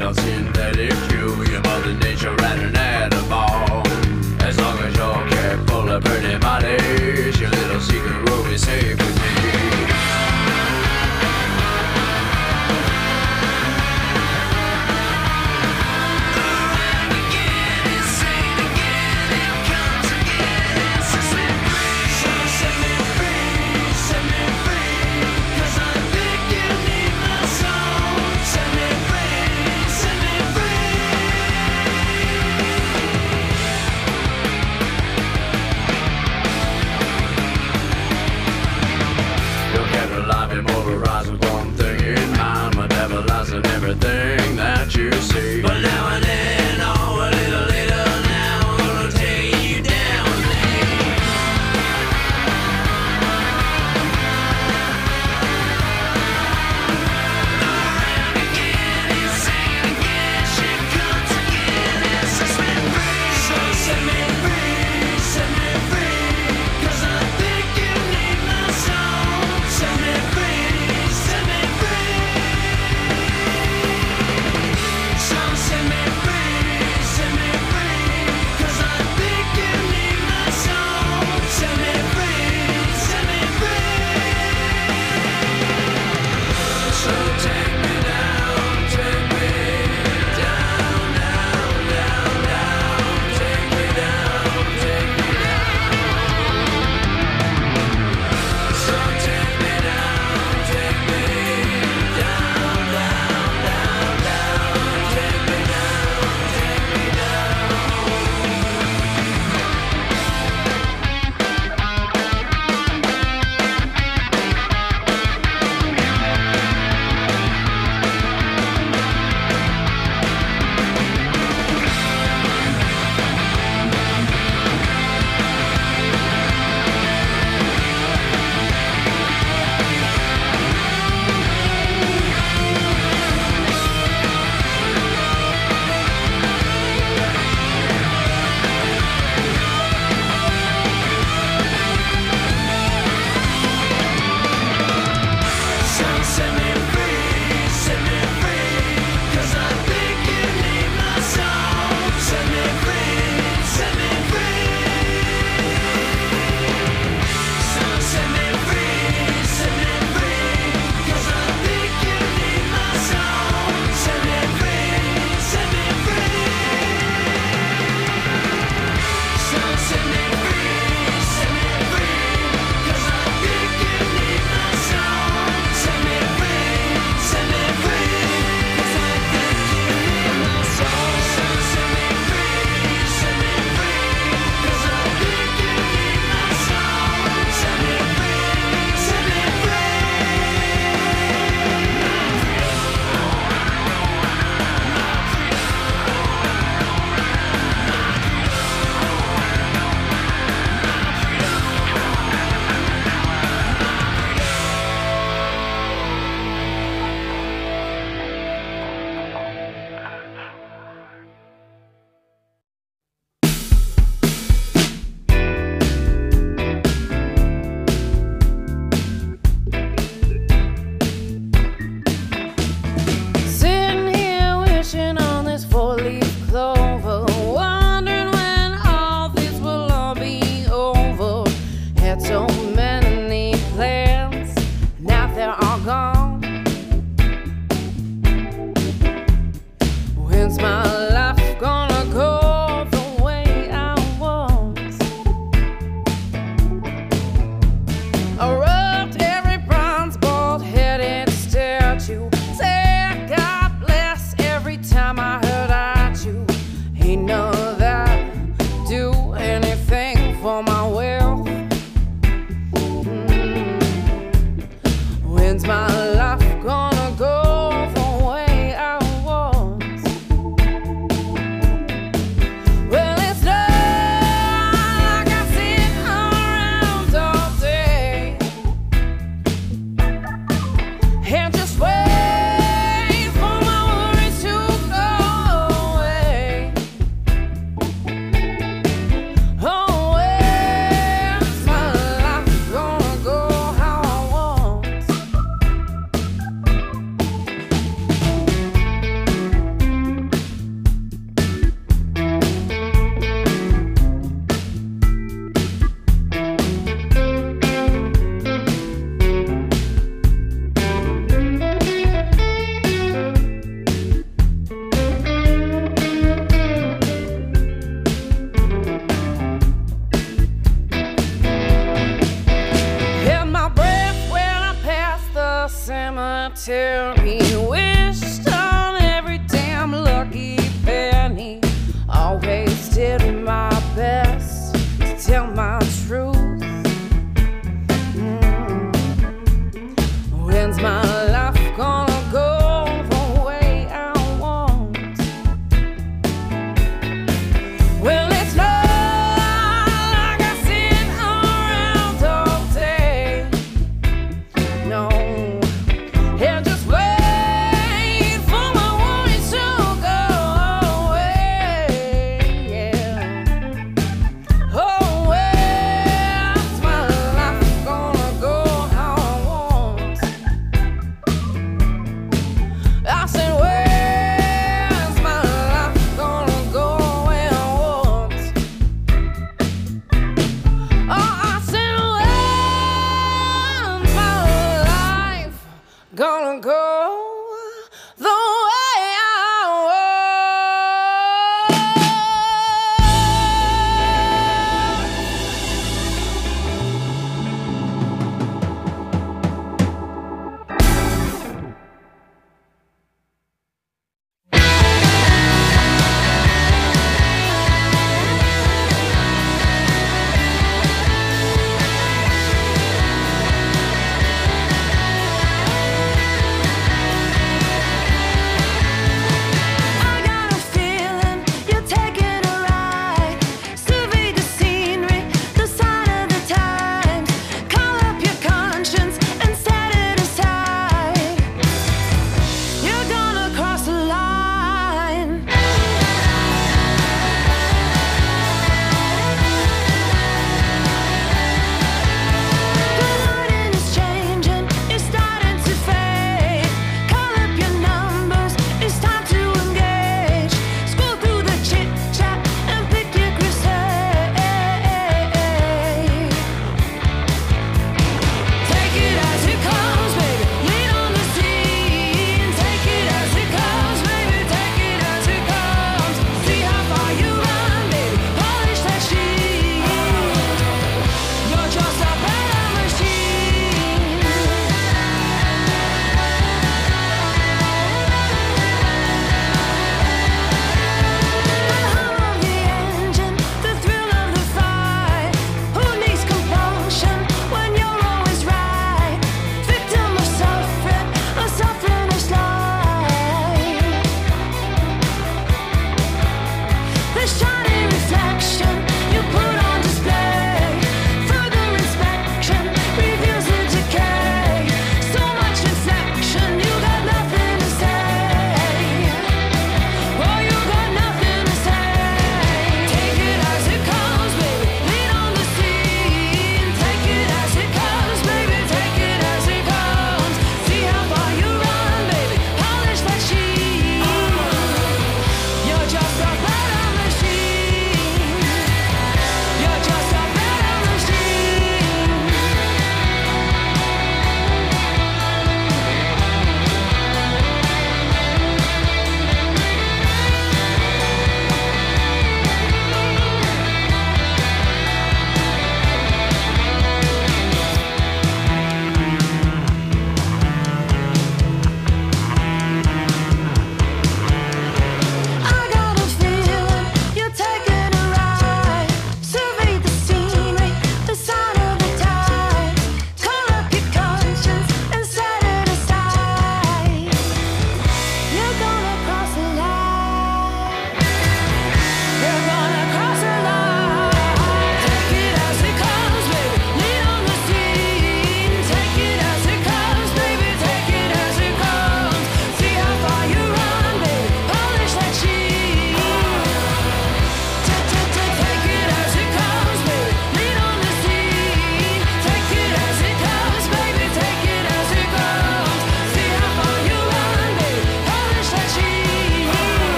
made of synthetic fuel. Your mother nature ran an animal. As long as you're careful of pretty bodies, your little secret will be safe with me.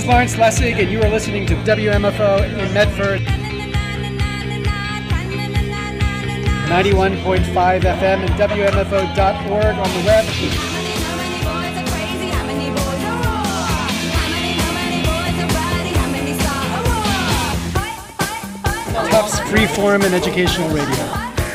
is Lawrence Lessig, and you are listening to WMFO in Medford. 91.5 FM and WMFO.org on the web. Tufts Freeform and Educational Radio.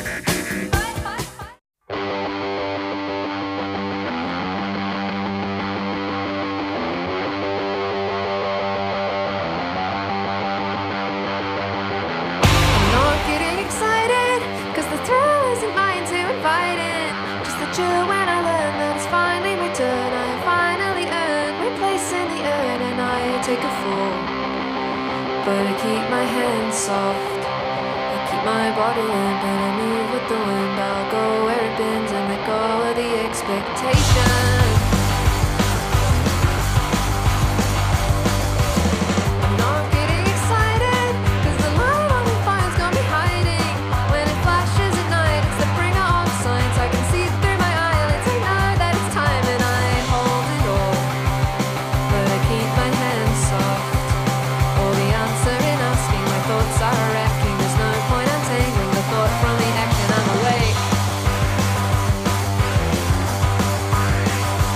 But I keep my hands soft, I keep my body limp, and I move with the wind. I'll go where it bends and let go of the expectation. I'm not getting excited, cause the light on the fire's gonna be hiding. When it flashes at night, it's the bringer of signs. I can see through my eyelids, I know that it's time, and I hold it all. But I keep my hands soft. Answer in asking, my thoughts are wrecking. There's no point untangling the thought from the action. I'm awake.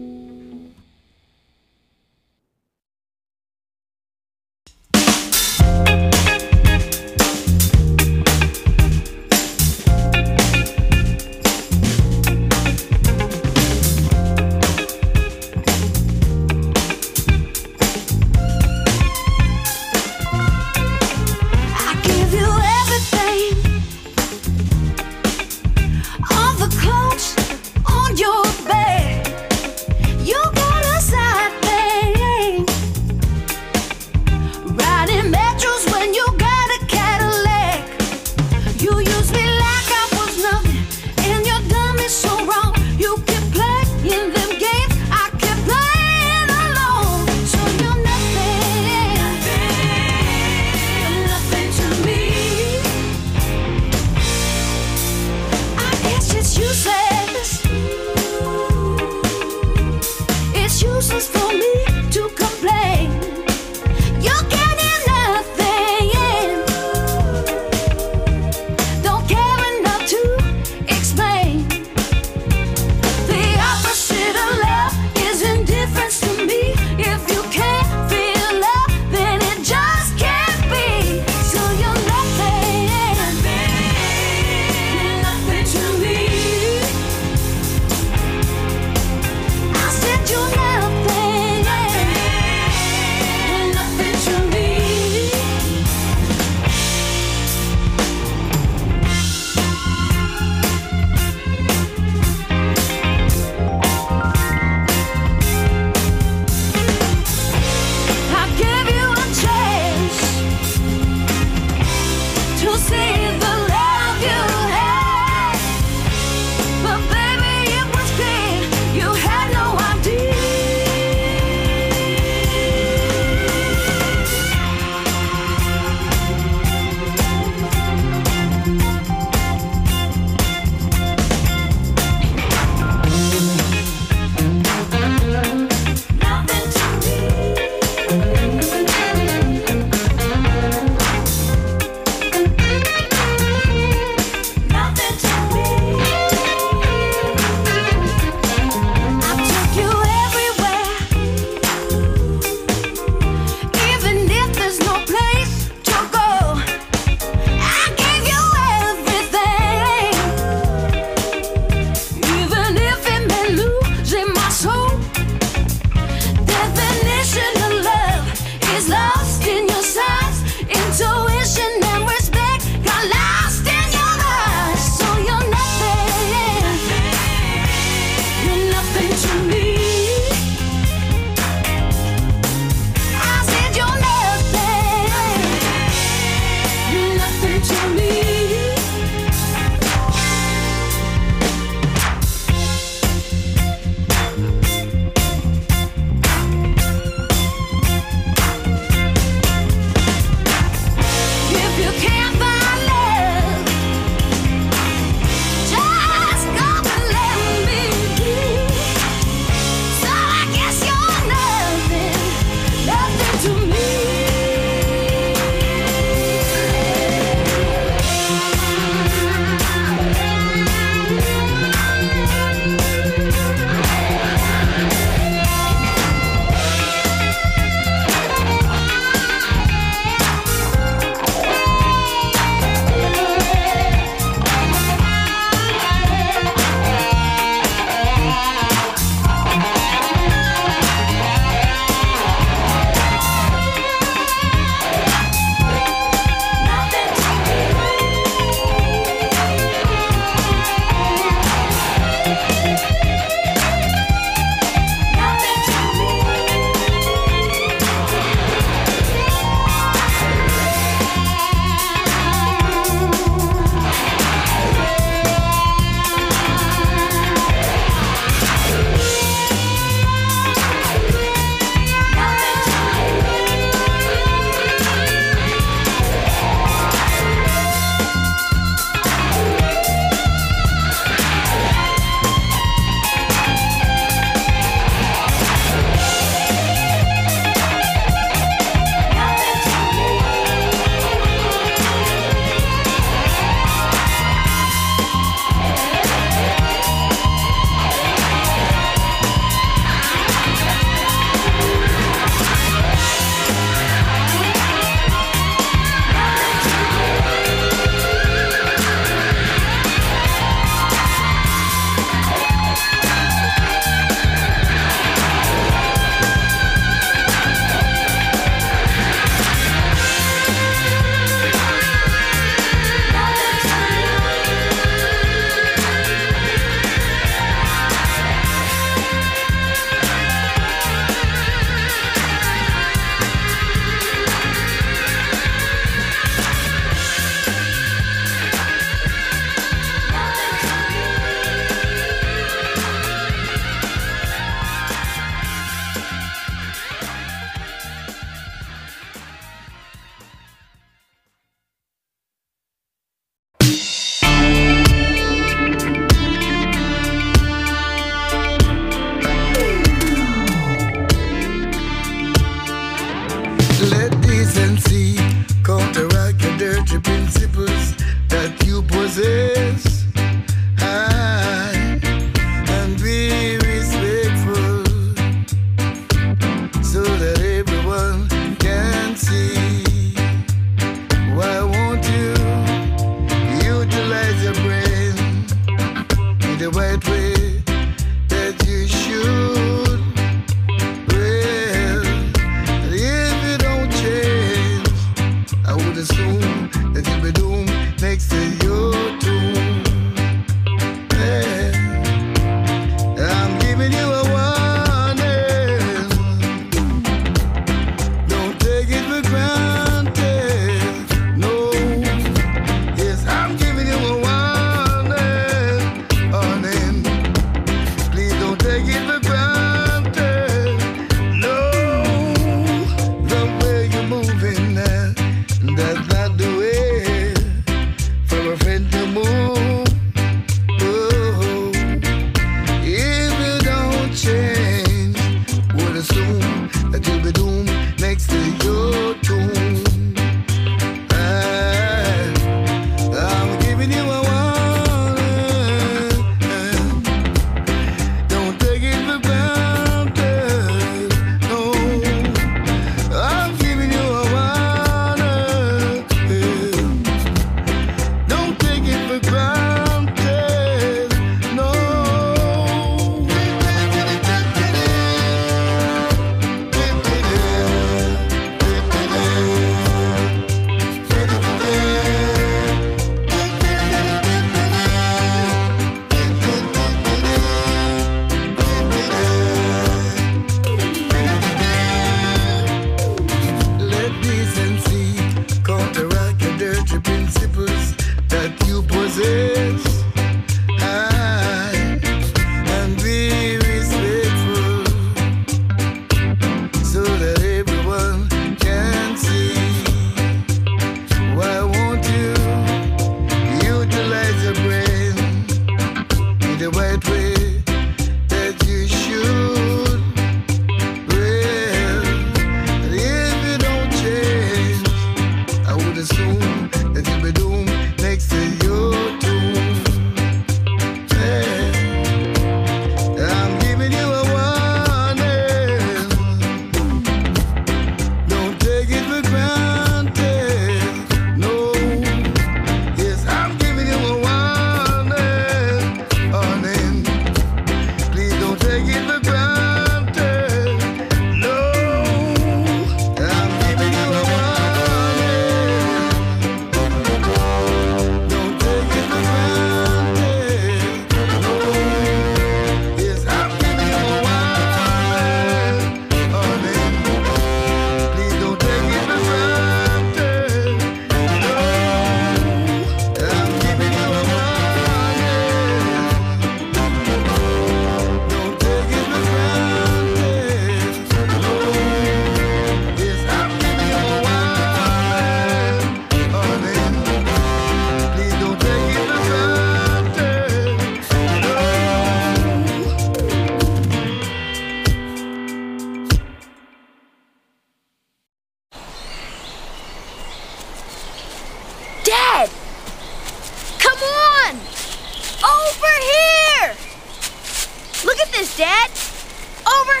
Dad? Over.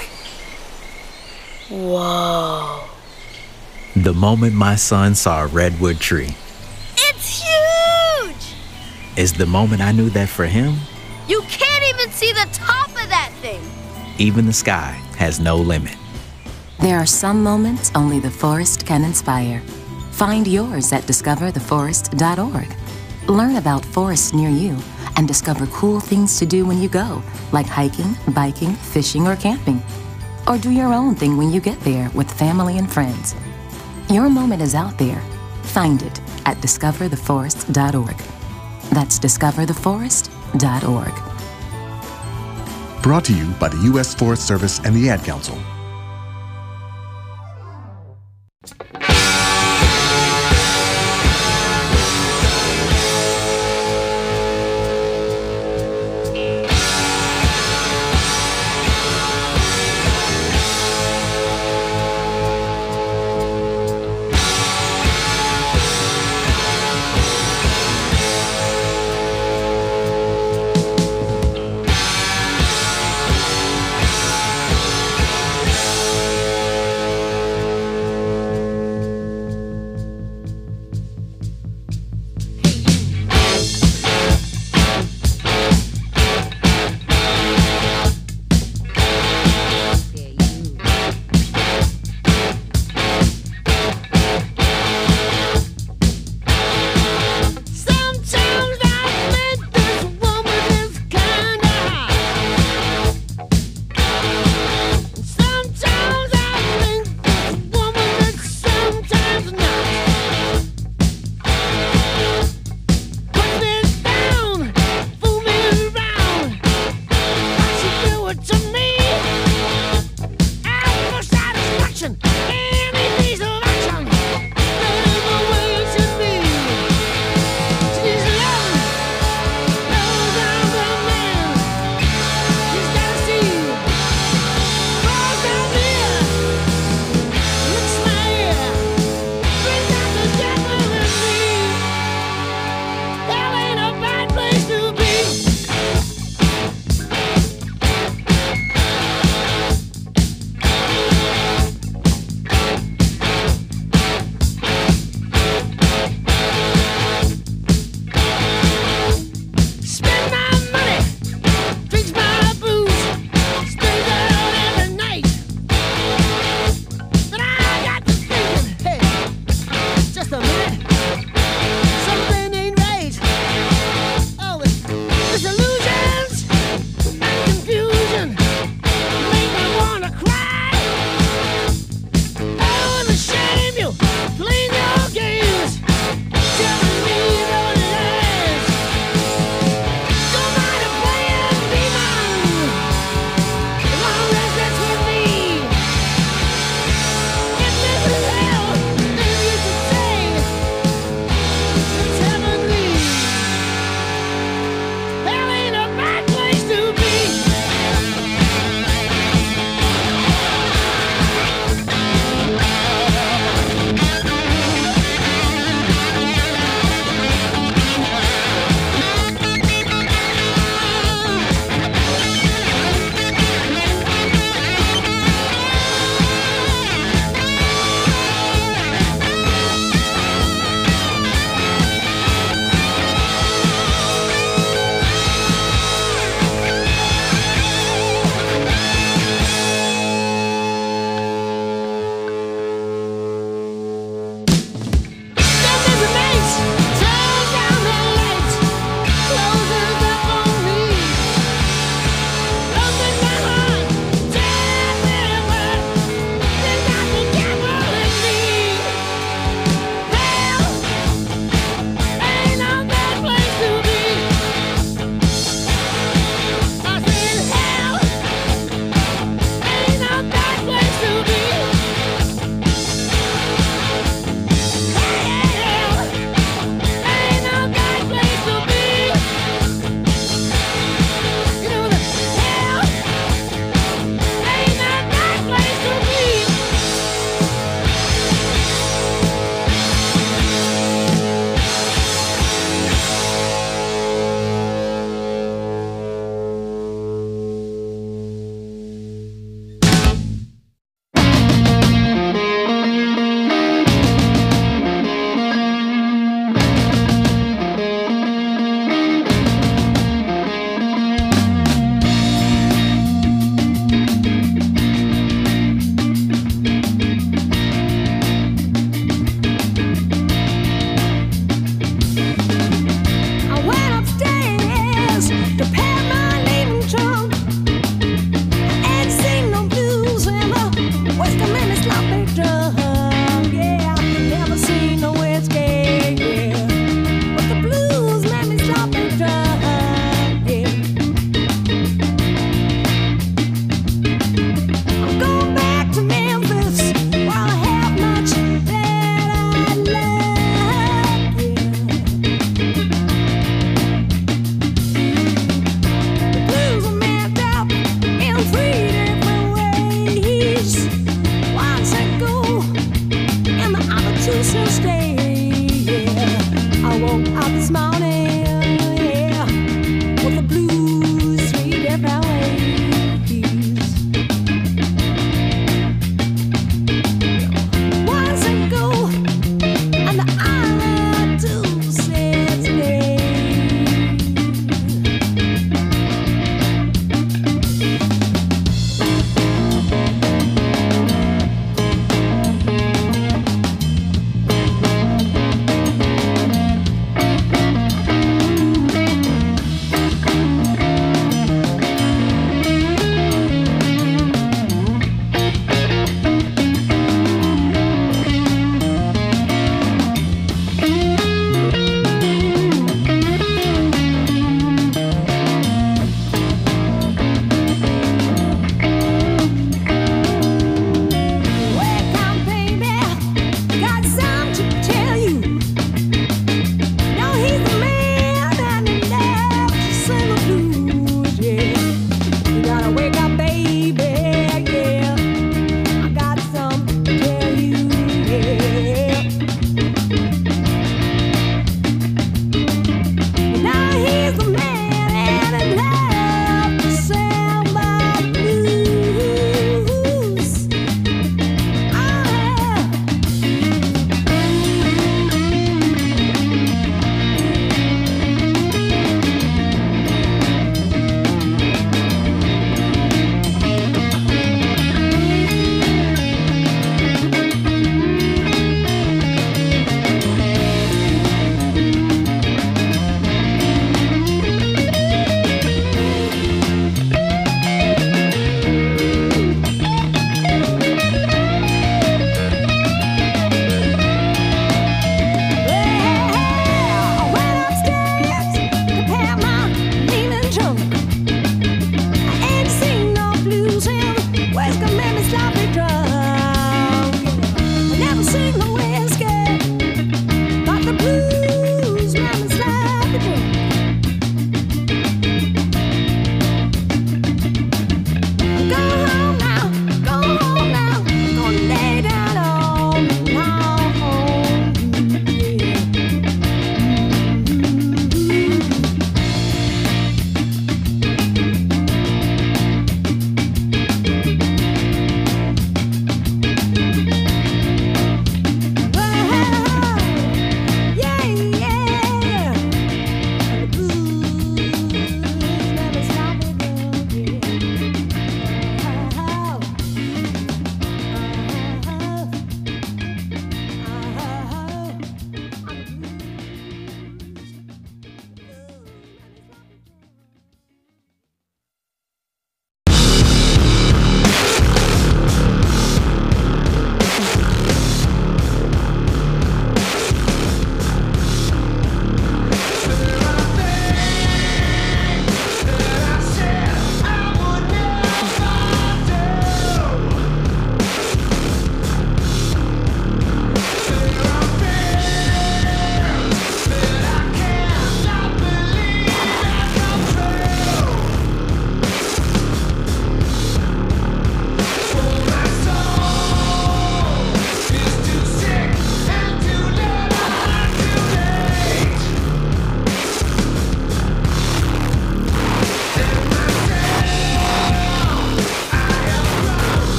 Whoa. The moment my son saw a redwood tree It's huge! is the moment I knew that for him, You can't even see the top of that thing. even the sky has no limit. There are some moments only the forest can inspire. Find yours at discovertheforest.org. Learn about forests near you and discover cool things to do when you go, like hiking, biking, fishing, or camping. Or do your own thing when you get there with family and friends. Your moment is out there. Find it at discovertheforest.org. That's discovertheforest.org. Brought to you by the U.S. Forest Service and the Ad Council.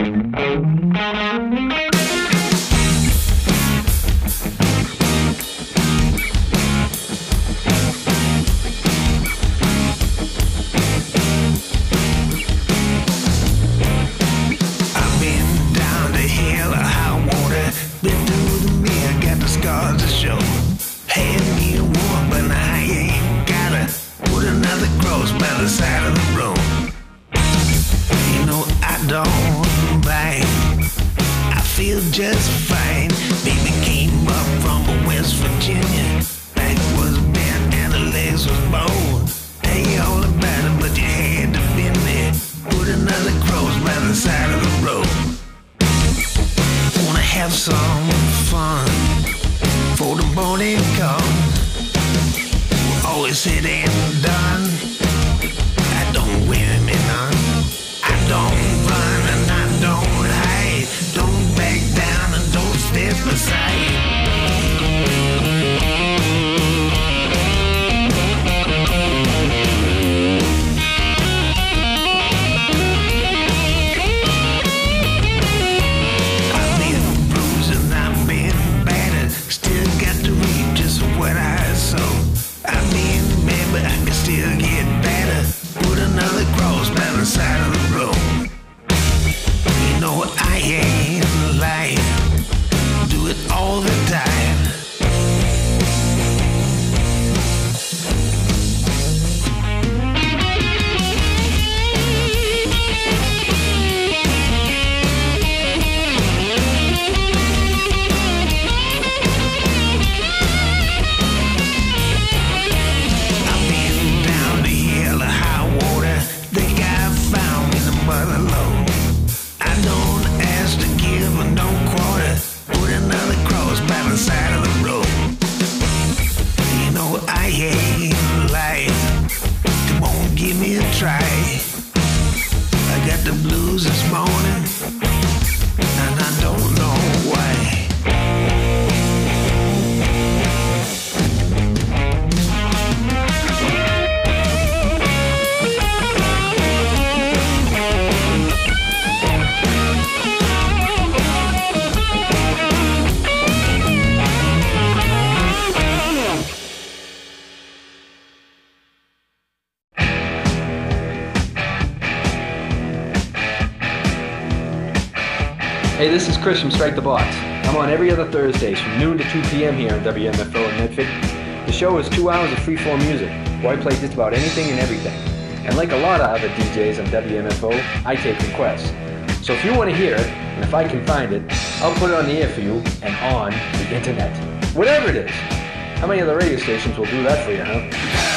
Hey, this is Chris from Strike the Box. I'm on every other Thursdays from noon to 2 p.m. here on WMFO in Medford. The show is 2 hours of free-form music, where I play just about anything and everything. And like a lot of other DJs on WMFO, I take requests. So if you want to hear it, and if I can find it, I'll put it on the air for you and on the internet. Whatever it is. How many other radio stations will do that for you, huh?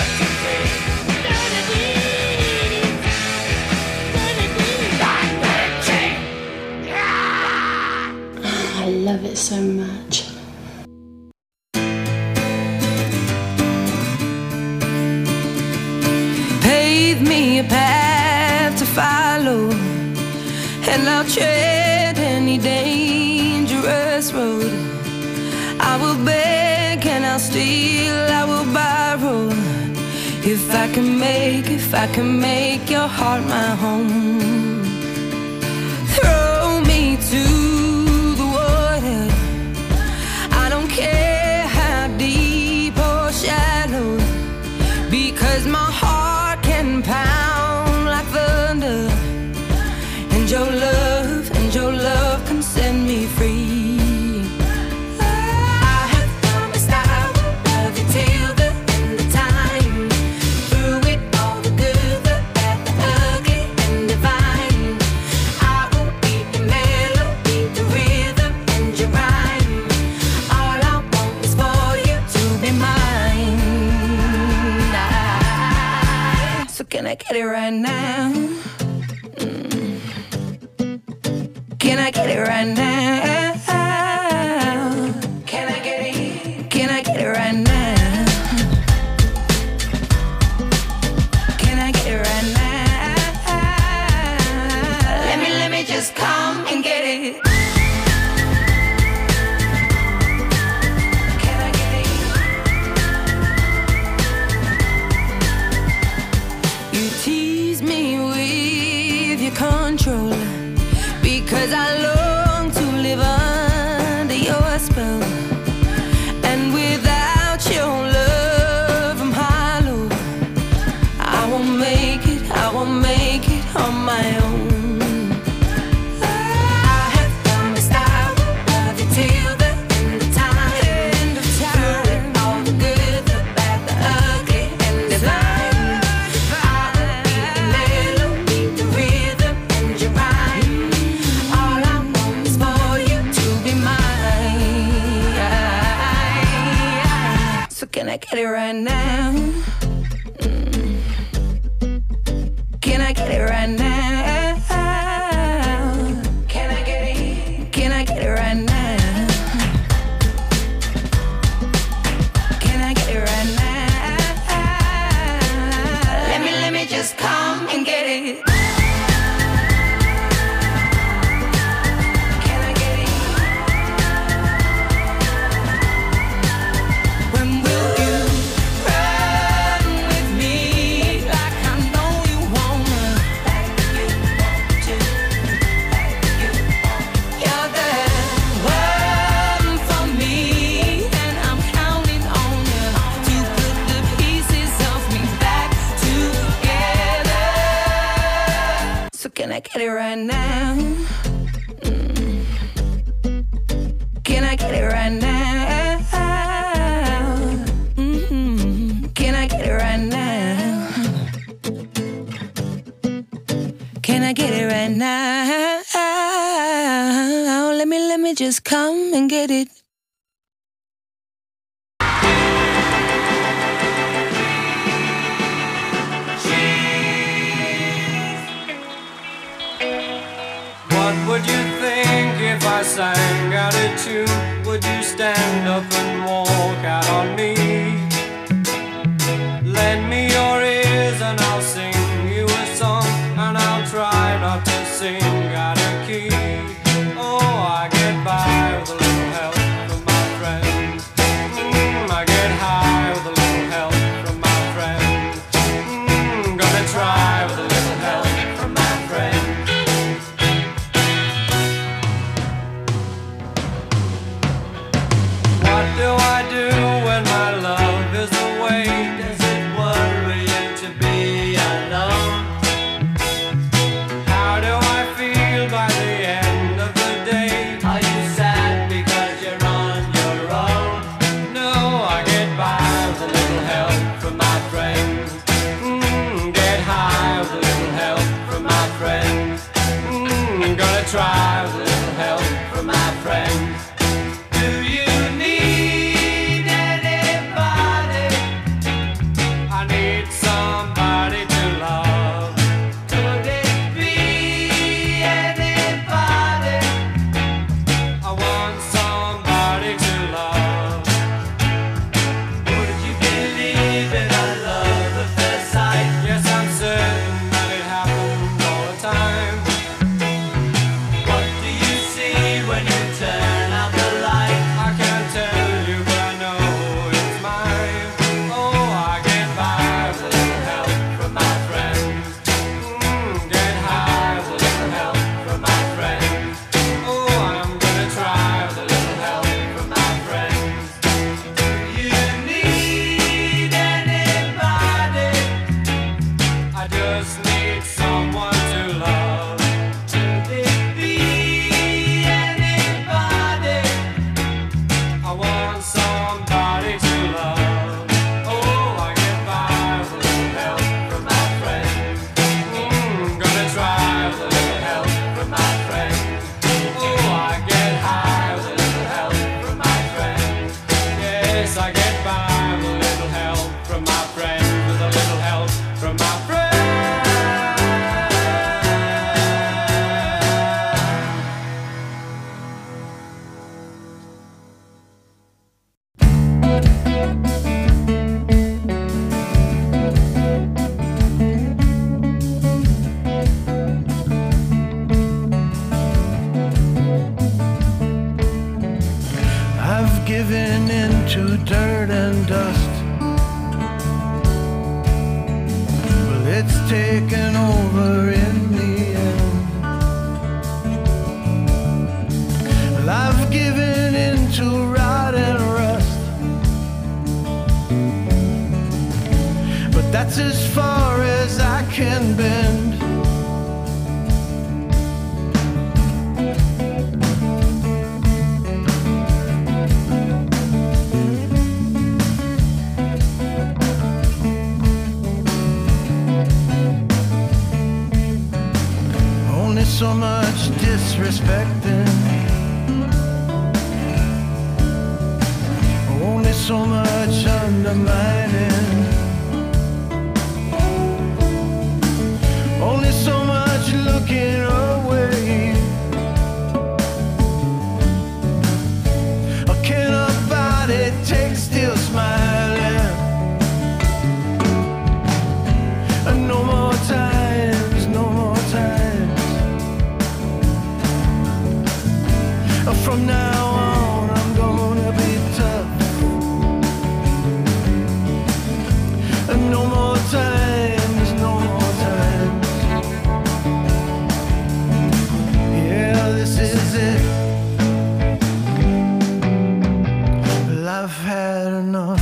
I love it so much. Pave me a path to follow, and I'll tread any dangerous road. I will beg and I'll steal, I will borrow, if I can make your heart my home. Throw me to the water, I don't care how deep or shallow, because my heart can pound like thunder, and your love can set me free. Can I get it right now? Can I get it right now? Can I get it? Can I get it right now? Can I get it right now? Let me just come and get it. Control, because get it right now? Can I get it right now? Can I get it? Can I get it right now? Can I get it right now? Let me just come and get it. Can I get it right now? Can I get it right now? Can I get it right now? Can I get it right now? Let me just come and get it. What would you think if I sang out a tune? Would you stand up and walk out on me? Lend me your ears and I'll sing you a song, and I'll try not to sing out of key. Oh, I get by with a little help from my friends. I get high with a little help from my friends. Gonna try with a little help from my friends. What do I do when my love is away? Does it worry you to be alone? How do I feel by the end of the day? Are you sad because you're on your own? No, I get by with a little help from my friends. Get high with a little help from my friends. Gonna try with a little help from my friends. Do you need anybody? I need somebody to love. Could it be anybody? I want somebody to love. Would you believe in a love at first sight? Yes, I'm certain that it happens all the time. What do you see when you turn out the light? I can't tell you, but I know it's mine. Oh, I get by with a little help from my friends. Get high with a little help from my friends. Oh, I'm gonna try with a little help from my friends. Do you need anybody? I just need someone to love. Could it be anybody? I want somebody to love. Oh, I get by with a little help from my friends. Gonna try with a little help from my friends. Oh, I get high with a little help from my friends. Yes, I get by with a little help from my friends. With a little help from my friends. I've given into dirt and dust. Well, it's taken over in the end. Well, I've given into rot and rust. But that's as far as I can bend. Only so much disrespecting. Only so much undermining, only so much looking away. Can a body take still smiling? No more times, no more times. From now on, I'm gonna be tough. No more times, no more times. Yeah, this is it. Well, I've had enough.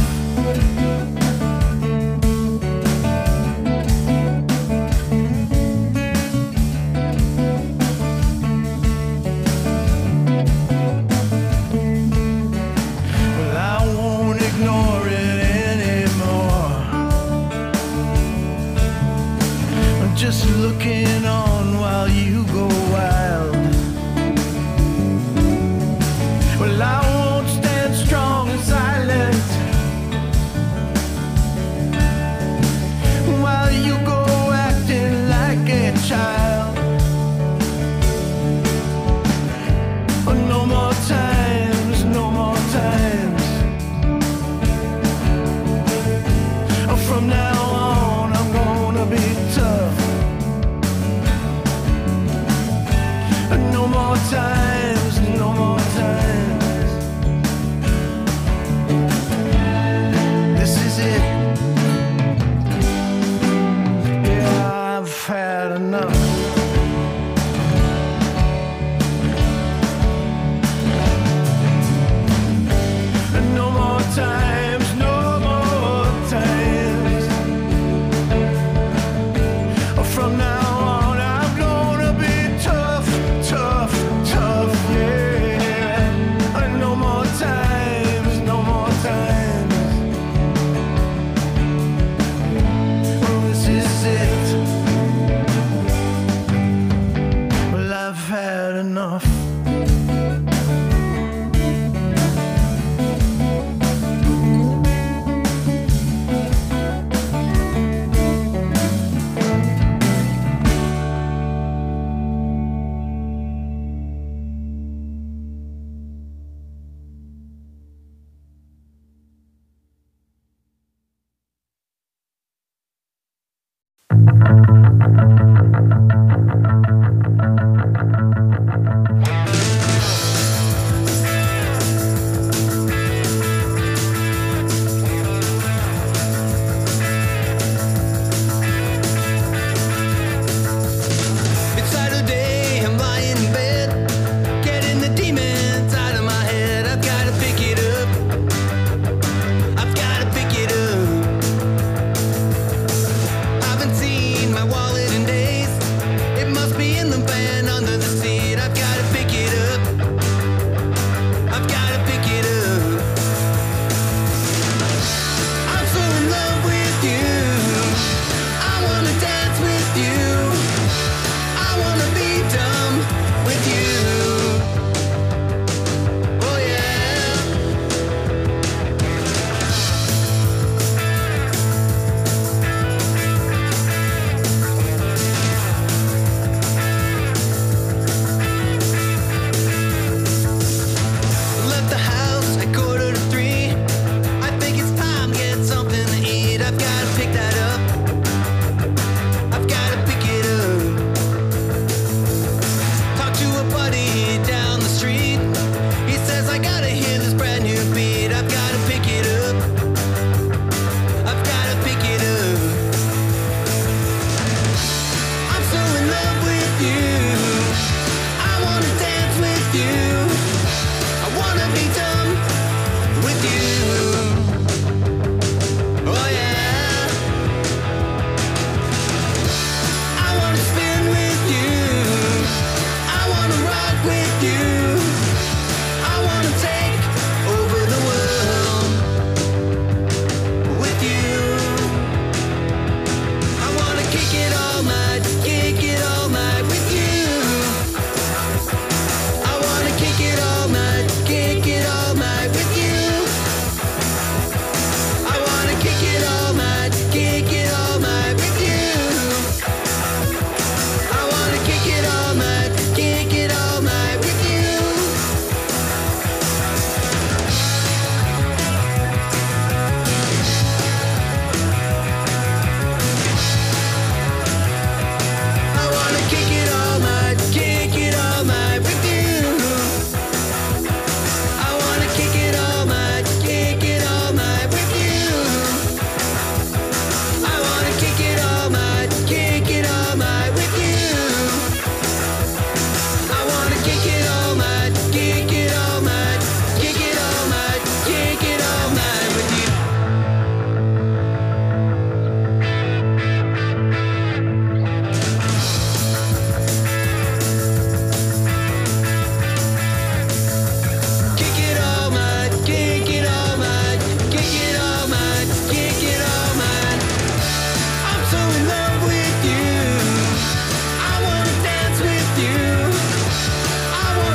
Just looking on while you go wild. Well, I won't stand strong and silent while you go acting like a child. No more times, no more times. From now on, I'm gonna be tough. No more times, no more times. This is it. Yeah, I've had enough. No more times, no more times. From now on, I'm gonna be tough, tough, tough, yeah. No more times, no more times. Well, this is it. Well, I've had enough.